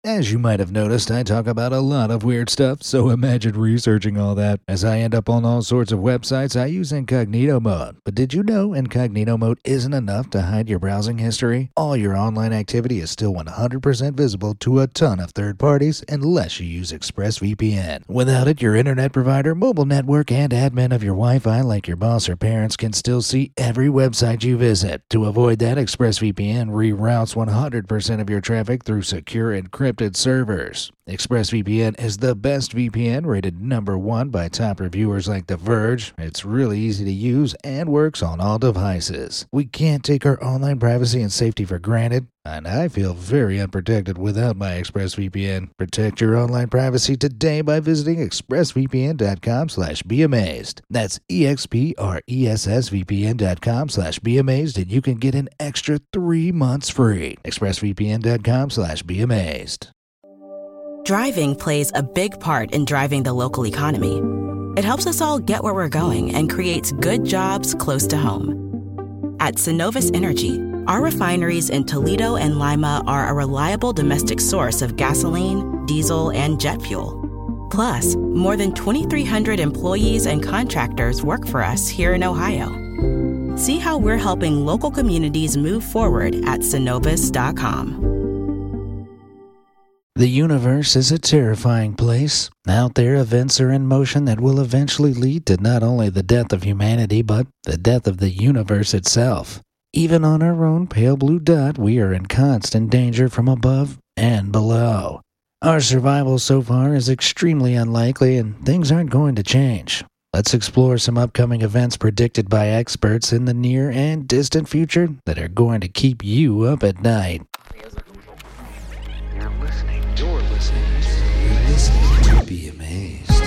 As you might have noticed, I talk about a lot of weird stuff, so imagine researching all that. As I end up on all sorts of websites, I use incognito mode. But did you know incognito mode isn't enough to hide your browsing history? All your online activity is still 100% visible to a ton of third parties unless you use ExpressVPN. Without it, your internet provider, mobile network, and admin of your Wi-Fi like your boss or parents can still see every website you visit. To avoid that, ExpressVPN reroutes 100% of your traffic through secure encrypted servers. ExpressVPN is the best VPN, rated #1 by top reviewers like The Verge. It's really easy to use and works on all devices. We can't take our online privacy and safety for granted, and I feel very unprotected without my ExpressVPN. Protect your online privacy today by visiting expressvpn.com/beamazed. That's expressvpn.com/beamazed, and you can get an extra 3 months free. expressvpn.com/beamazed. Driving plays a big part in driving the local economy. It helps us all get where we're going and creates good jobs close to home. At Synovus Energy, our refineries in Toledo and Lima are a reliable domestic source of gasoline, diesel, and jet fuel. Plus, more than 2,300 employees and contractors work for us here in Ohio. See how we're helping local communities move forward at Synovus.com. The universe is a terrifying place. Out there, events are in motion that will eventually lead to not only the death of humanity, but the death of the universe itself. Even on our own pale blue dot, we are in constant danger from above and below. Our survival so far is extremely unlikely, and things aren't going to change. Let's explore some upcoming events predicted by experts in the near and distant future that are going to keep you up at night. You're listening to Be Amazed.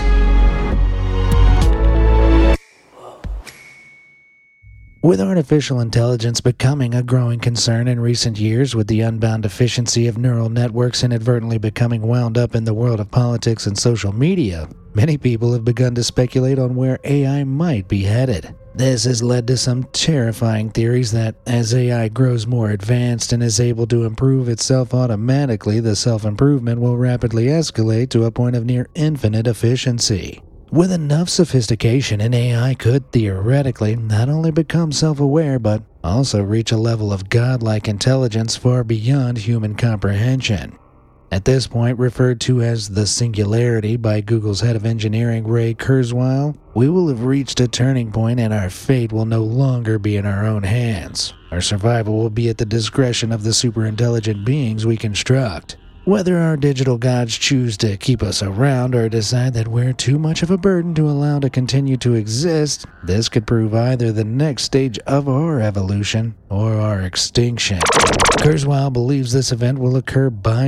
With artificial intelligence becoming a growing concern in recent years, with the unbound efficiency of neural networks inadvertently becoming wound up in the world of politics and social media, many people have begun to speculate on where AI might be headed. This has led to some terrifying theories that, as AI grows more advanced and is able to improve itself automatically, the self-improvement will rapidly escalate to a point of near infinite efficiency. With enough sophistication, an AI could theoretically not only become self-aware, but also reach a level of godlike intelligence far beyond human comprehension. At this point, referred to as the Singularity by Google's head of engineering Ray Kurzweil, we will have reached a turning point and our fate will no longer be in our own hands. Our survival will be at the discretion of the superintelligent beings we construct. Whether our digital gods choose to keep us around or decide that we're too much of a burden to allow to continue to exist, this could prove either the next stage of our evolution or our extinction. Kurzweil believes this event will occur by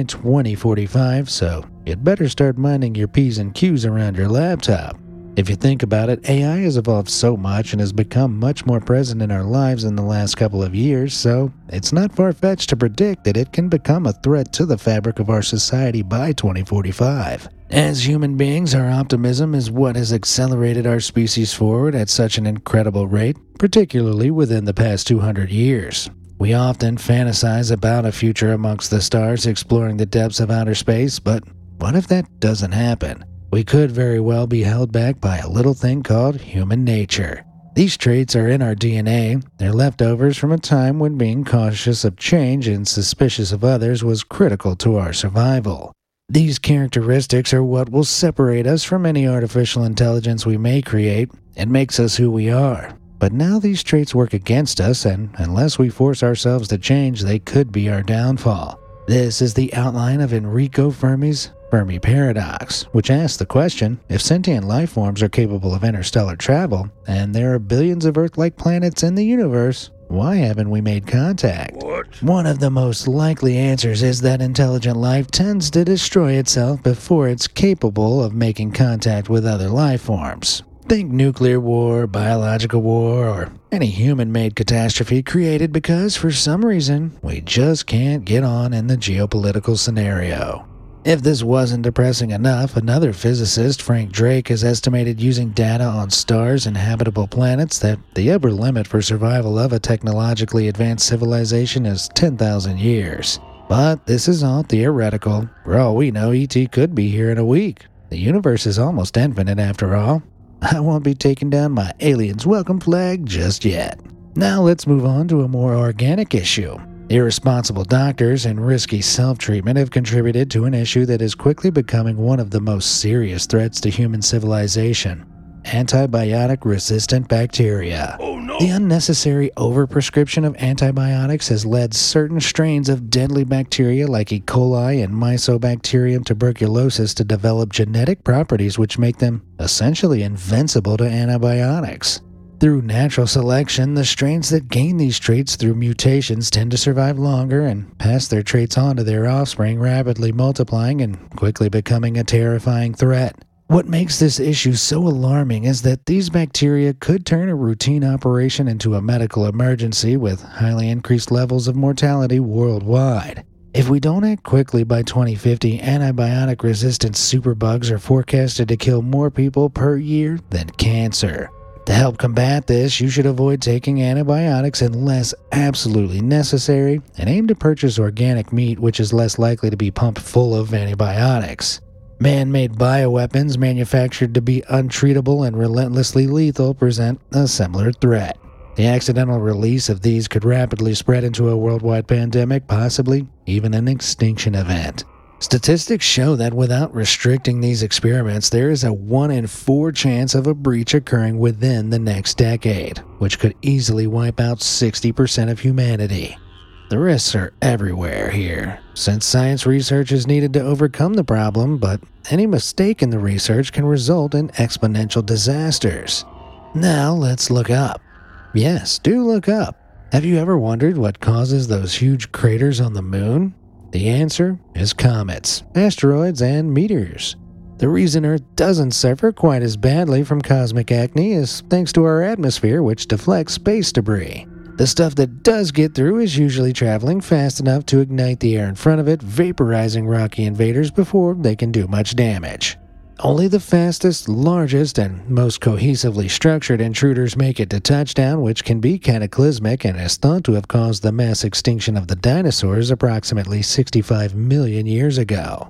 2045, so you'd better start minding your P's and Q's around your laptop. If you think about it, AI has evolved so much and has become much more present in our lives in the last couple of years, so it's not far-fetched to predict that it can become a threat to the fabric of our society by 2045. As human beings, our optimism is what has accelerated our species forward at such an incredible rate, particularly within the past 200 years. We often fantasize about a future amongst the stars exploring the depths of outer space, but what if that doesn't happen? We could very well be held back by a little thing called human nature. These traits are in our DNA. They're leftovers from a time when being cautious of change and suspicious of others was critical to our survival. These characteristics are what will separate us from any artificial intelligence we may create and makes us who we are. But now these traits work against us, and unless we force ourselves to change, they could be our downfall. This is the outline of Enrico Fermi's Fermi paradox, which asks the question, if sentient life forms are capable of interstellar travel, and there are billions of Earth-like planets in the universe, why haven't we made contact? One of the most likely answers is that intelligent life tends to destroy itself before it's capable of making contact with other life forms. Think nuclear war, biological war, or any human-made catastrophe created because, for some reason, we just can't get on in the geopolitical scenario. If this wasn't depressing enough, another physicist, Frank Drake, has estimated using data on stars and habitable planets that the upper limit for survival of a technologically advanced civilization is 10,000 years. But this is all theoretical. For all we know, E.T. could be here in a week. The universe is almost infinite after all. I won't be taking down my aliens welcome flag just yet. Now let's move on to a more organic issue. Irresponsible doctors and risky self-treatment have contributed to an issue that is quickly becoming one of the most serious threats to human civilization: antibiotic-resistant bacteria. Oh no! The unnecessary overprescription of antibiotics has led certain strains of deadly bacteria like E. coli and Mycobacterium tuberculosis to develop genetic properties which make them essentially invincible to antibiotics. Through natural selection, the strains that gain these traits through mutations tend to survive longer and pass their traits on to their offspring, rapidly multiplying and quickly becoming a terrifying threat. What makes this issue so alarming is that these bacteria could turn a routine operation into a medical emergency with highly increased levels of mortality worldwide. If we don't act quickly by 2050, antibiotic-resistant superbugs are forecasted to kill more people per year than cancer. To help combat this, you should avoid taking antibiotics unless absolutely necessary, and aim to purchase organic meat, which is less likely to be pumped full of antibiotics. Man-made bioweapons manufactured to be untreatable and relentlessly lethal present a similar threat. The accidental release of these could rapidly spread into a worldwide pandemic, possibly even an extinction event. Statistics show that without restricting these experiments, there is a 1 in 4 chance of a breach occurring within the next decade, which could easily wipe out 60% of humanity. The risks are everywhere here, since science research is needed to overcome the problem, but any mistake in the research can result in exponential disasters. Now let's look up. Yes, do look up. Have you ever wondered what causes those huge craters on the moon? The answer is comets, asteroids, and meteors. The reason Earth doesn't suffer quite as badly from cosmic acne is thanks to our atmosphere, which deflects space debris. The stuff that does get through is usually traveling fast enough to ignite the air in front of it, vaporizing rocky invaders before they can do much damage. Only the fastest, largest, and most cohesively structured intruders make it to touchdown, which can be cataclysmic and is thought to have caused the mass extinction of the dinosaurs approximately 65 million years ago.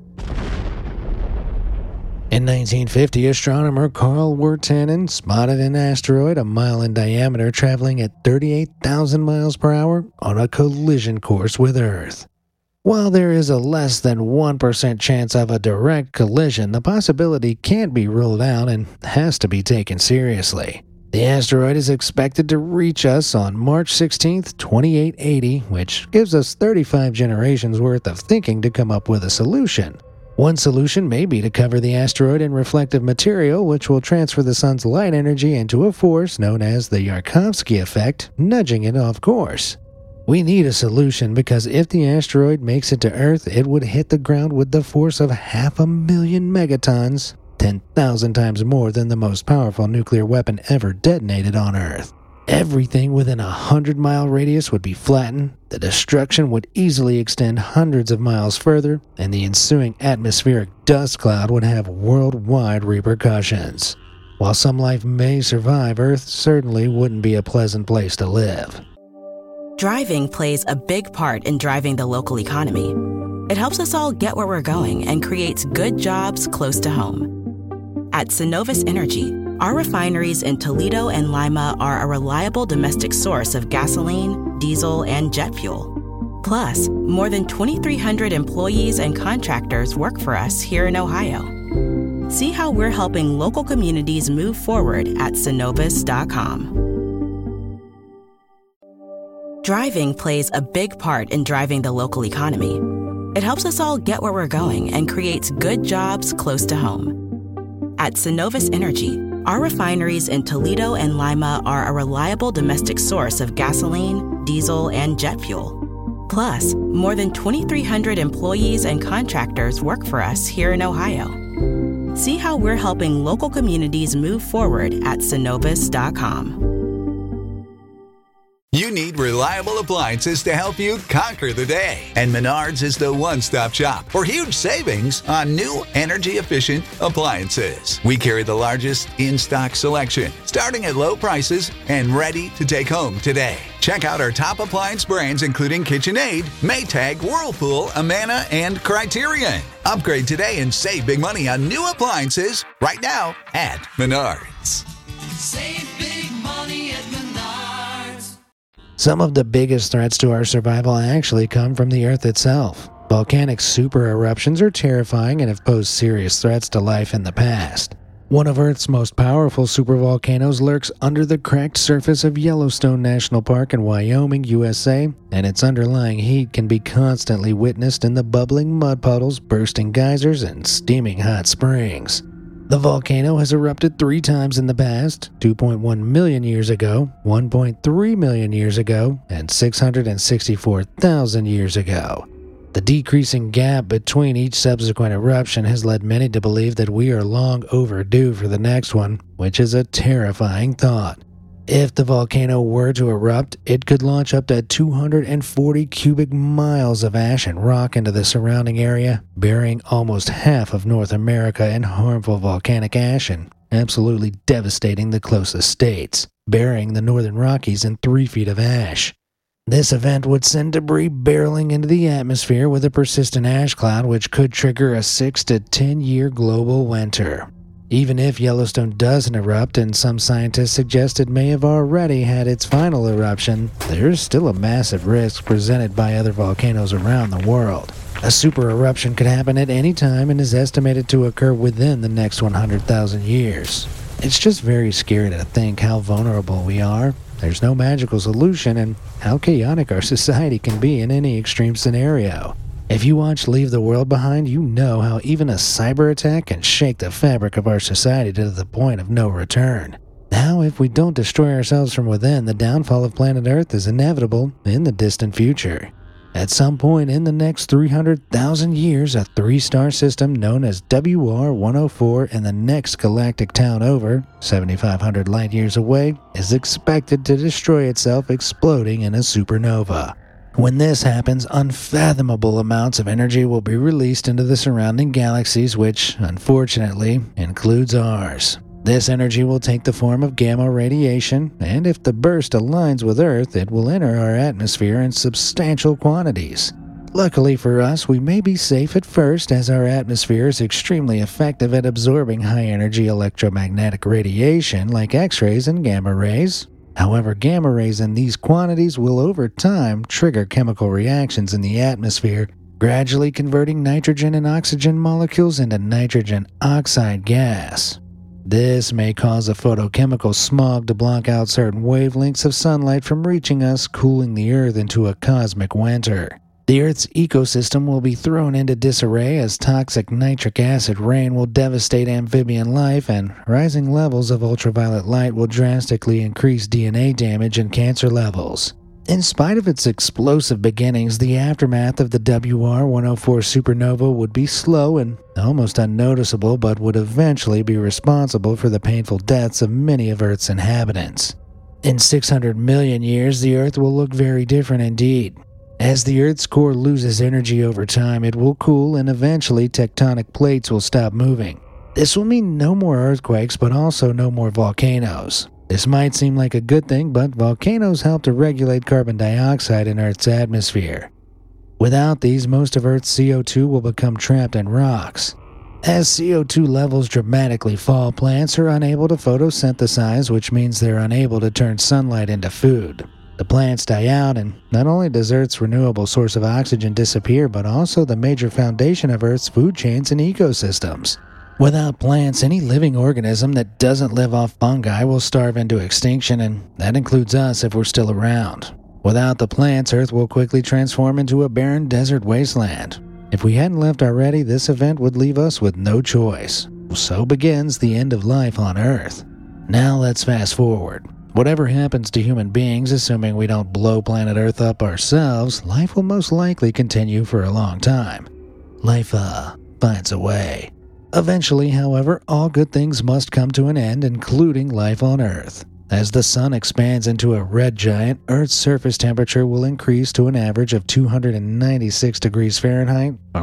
In 1950, astronomer Carl Wirtanen spotted an asteroid a mile in diameter traveling at 38,000 miles per hour on a collision course with Earth. While there is a less than 1% chance of a direct collision, the possibility can't be ruled out and has to be taken seriously. The asteroid is expected to reach us on March 16, 2880, which gives us 35 generations worth of thinking to come up with a solution. One solution may be to cover the asteroid in reflective material, which will transfer the sun's light energy into a force known as the Yarkovsky effect, nudging it off course. We need a solution because if the asteroid makes it to Earth, it would hit the ground with the force of 500,000 megatons, 10,000 times more than the most powerful nuclear weapon ever detonated on Earth. Everything within a 100-mile radius would be flattened, the destruction would easily extend hundreds of miles further, and the ensuing atmospheric dust cloud would have worldwide repercussions. While some life may survive, Earth certainly wouldn't be a pleasant place to live. Driving plays a big part in driving the local economy. It helps us all get where we're going and creates good jobs close to home. At Synovus Energy, our refineries in Toledo and Lima are a reliable domestic source of gasoline, diesel, and jet fuel. Plus, more than 2,300 employees and contractors work for us here in Ohio. See how we're helping local communities move forward at Synovus.com. Driving plays a big part in driving the local economy. It helps us all get where we're going and creates good jobs close to home. At Synovus Energy, our refineries in Toledo and Lima are a reliable domestic source of gasoline, diesel, and jet fuel. Plus, more than 2,300 employees and contractors work for us here in Ohio. See how we're helping local communities move forward at Synovus.com. You need reliable appliances to help you conquer the day. And Menards is the one-stop shop for huge savings on new energy-efficient appliances. We carry the largest in-stock selection, starting at low prices and ready to take home today. Check out our top appliance brands including KitchenAid, Maytag, Whirlpool, Amana, and Criterion. Upgrade today and save big money on new appliances right now at Menards. Save big money at Menards. Some of the biggest threats to our survival actually come from the Earth itself. Volcanic super eruptions are terrifying and have posed serious threats to life in the past. One of Earth's most powerful supervolcanoes lurks under the cracked surface of Yellowstone National Park in Wyoming, USA, and its underlying heat can be constantly witnessed in the bubbling mud puddles, bursting geysers, and steaming hot springs. The volcano has erupted 3 times in the past, 2.1 million years ago, 1.3 million years ago, and 664,000 years ago. The decreasing gap between each subsequent eruption has led many to believe that we are long overdue for the next one, which is a terrifying thought. If the volcano were to erupt, it could launch up to 240 cubic miles of ash and rock into the surrounding area, burying almost half of North America in harmful volcanic ash and absolutely devastating the closest states, burying the Northern Rockies in 3 feet of ash. This event would send debris barreling into the atmosphere with a persistent ash cloud which could trigger a 6 to 10 year global winter. Even if Yellowstone doesn't erupt, and some scientists suggest it may have already had its final eruption, there's still a massive risk presented by other volcanoes around the world. A super eruption could happen at any time and is estimated to occur within the next 100,000 years. It's just very scary to think how vulnerable we are. There's no magical solution, and how chaotic our society can be in any extreme scenario. If you watch Leave the World Behind, you know how even a cyber attack can shake the fabric of our society to the point of no return. Now, if we don't destroy ourselves from within, the downfall of planet Earth is inevitable in the distant future. At some point in the next 300,000 years, a 3-star system known as WR-104 in the next galactic town over, 7,500 light-years away, is expected to destroy itself, exploding in a supernova. When this happens, unfathomable amounts of energy will be released into the surrounding galaxies, which, unfortunately, includes ours. This energy will take the form of gamma radiation, and if the burst aligns with Earth, it will enter our atmosphere in substantial quantities. Luckily for us, we may be safe at first, as our atmosphere is extremely effective at absorbing high-energy electromagnetic radiation like X-rays and gamma rays. However, gamma rays in these quantities will over time trigger chemical reactions in the atmosphere, gradually converting nitrogen and oxygen molecules into nitrogen oxide gas. This may cause a photochemical smog to block out certain wavelengths of sunlight from reaching us, cooling the Earth into a cosmic winter. The Earth's ecosystem will be thrown into disarray as toxic nitric acid rain will devastate amphibian life, and rising levels of ultraviolet light will drastically increase DNA damage and cancer levels. In spite of its explosive beginnings, the aftermath of the WR-104 supernova would be slow and almost unnoticeable, but would eventually be responsible for the painful deaths of many of Earth's inhabitants. In 600 million years, the Earth will look very different indeed. As the Earth's core loses energy over time, it will cool and eventually tectonic plates will stop moving. This will mean no more earthquakes, but also no more volcanoes. This might seem like a good thing, but volcanoes help to regulate carbon dioxide in Earth's atmosphere. Without these, most of Earth's CO2 will become trapped in rocks. As CO2 levels dramatically fall, plants are unable to photosynthesize, which means they're unable to turn sunlight into food. The plants die out, and not only does Earth's renewable source of oxygen disappear, but also the major foundation of Earth's food chains and ecosystems. Without plants, any living organism that doesn't live off fungi will starve into extinction, and that includes us if we're still around. Without the plants, Earth will quickly transform into a barren desert wasteland. If we hadn't left already, this event would leave us with no choice. So begins the end of life on Earth. Now let's fast forward. Whatever happens to human beings, assuming we don't blow planet Earth up ourselves, life will most likely continue for a long time. Life, finds a way. Eventually, however, all good things must come to an end, including life on Earth. As the sun expands into a red giant, Earth's surface temperature will increase to an average of 296 degrees Fahrenheit or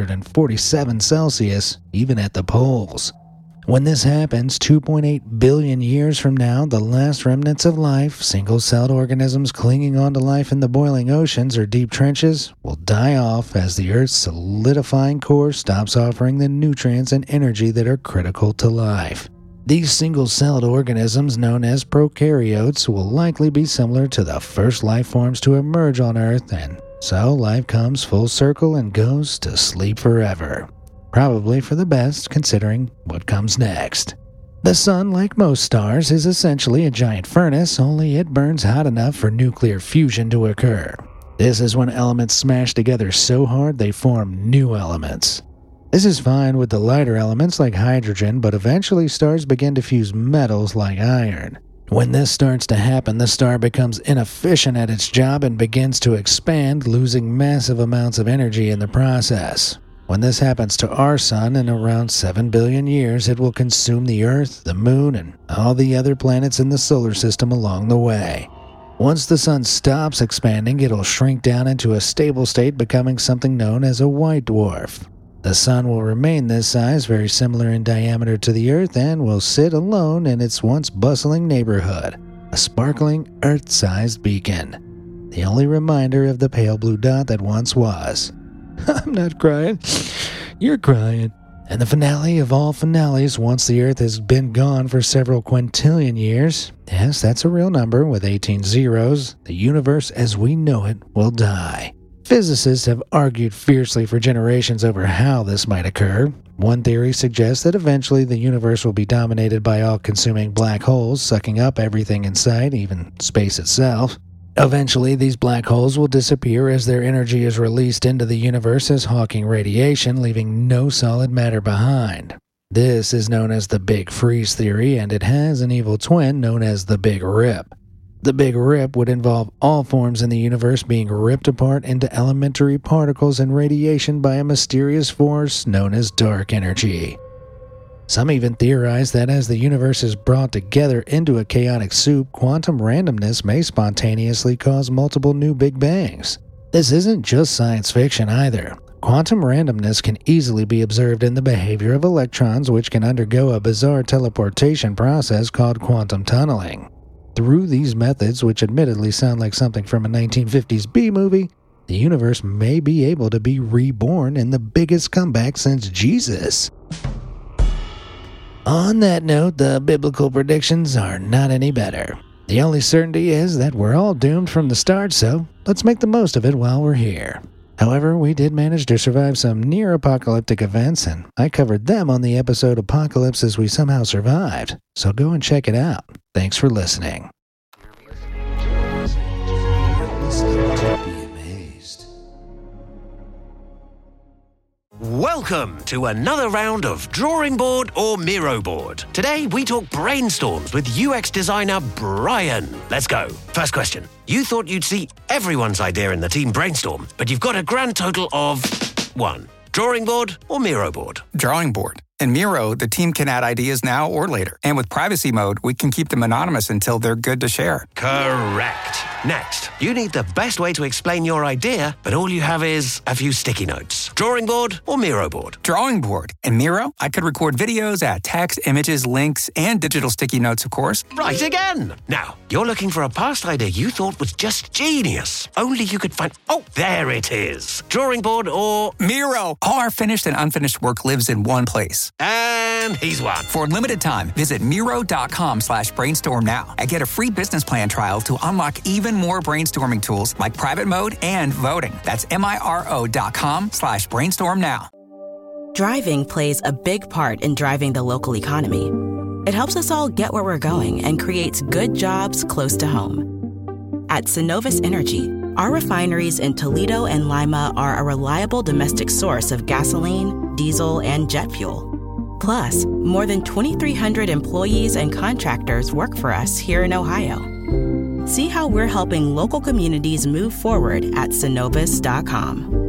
147 Celsius, even at the poles. When this happens, 2.8 billion years from now, the last remnants of life, single-celled organisms clinging on to life in the boiling oceans or deep trenches, will die off as the Earth's solidifying core stops offering the nutrients and energy that are critical to life. These single-celled organisms, known as prokaryotes, will likely be similar to the first life forms to emerge on Earth, and so life comes full circle and goes to sleep forever. Probably for the best, considering what comes next. The sun, like most stars, is essentially a giant furnace, only it burns hot enough for nuclear fusion to occur. This is when elements smash together so hard they form new elements. This is fine with the lighter elements like hydrogen, but eventually stars begin to fuse metals like iron. When this starts to happen, the star becomes inefficient at its job and begins to expand, losing massive amounts of energy in the process. When this happens to our sun in around 7 billion years, it will consume the Earth, the Moon, and all the other planets in the solar system along the way. Once the sun stops expanding, it'll shrink down into a stable state, becoming something known as a white dwarf. The sun will remain this size, very similar in diameter to the Earth, and will sit alone in its once bustling neighborhood, a sparkling Earth-sized beacon, the only reminder of the pale blue dot that once was. I'm not crying. You're crying. And the finale of all finales, once the Earth has been gone for several quintillion years, yes, that's a real number with 18 zeros, the universe as we know it will die. Physicists have argued fiercely for generations over how this might occur. One theory suggests that eventually the universe will be dominated by all-consuming black holes, sucking up everything in sight, even space itself. Eventually, these black holes will disappear as their energy is released into the universe as Hawking radiation, leaving no solid matter behind. This is known as the Big Freeze theory, and it has an evil twin known as the Big Rip. The Big Rip would involve all forms in the universe being ripped apart into elementary particles and radiation by a mysterious force known as dark energy. Some even theorize that as the universe is brought together into a chaotic soup, quantum randomness may spontaneously cause multiple new Big Bangs. This isn't just science fiction either. Quantum randomness can easily be observed in the behavior of electrons, which can undergo a bizarre teleportation process called quantum tunneling. Through these methods, which admittedly sound like something from a 1950s B-movie, the universe may be able to be reborn in the biggest comeback since Jesus. On that note, the biblical predictions are not any better. The only certainty is that we're all doomed from the start, so let's make the most of it while we're here. However, we did manage to survive some near-apocalyptic events, and I covered them on the episode Apocalypse as We Somehow Survived, so go and check it out. Thanks for listening. Welcome to another round of Drawing Board or Miro Board. Today we talk brainstorms with UX designer Brian. Let's go. First question. You thought you'd see everyone's idea in the team brainstorm, but you've got a grand total of 1. Drawing board or Miro board? Drawing board. In Miro, the team can add ideas now or later. And with privacy mode, we can keep them anonymous until they're good to share. Correct. Next, you need the best way to explain your idea, but all you have is a few sticky notes. Drawing board or Miro board? Drawing board. In Miro, I could record videos, add text, images, links, and digital sticky notes, of course. Right again. Now, you're looking for a past idea you thought was just genius. Only you could find... Oh, there it is. Drawing board or... Miro. All our finished and unfinished work lives in one place. And he's won. For a limited time, visit Miro.com/brainstorm now and get a free business plan trial to unlock even more brainstorming tools like private mode and voting. That's Miro.com/brainstorm now. Driving plays a big part in driving the local economy. It helps us all get where we're going and creates good jobs close to home. At Synovus Energy, our refineries in Toledo and Lima are a reliable domestic source of gasoline, diesel, and jet fuel. Plus, more than 2,300 employees and contractors work for us here in Ohio. See how we're helping local communities move forward at Synovus.com.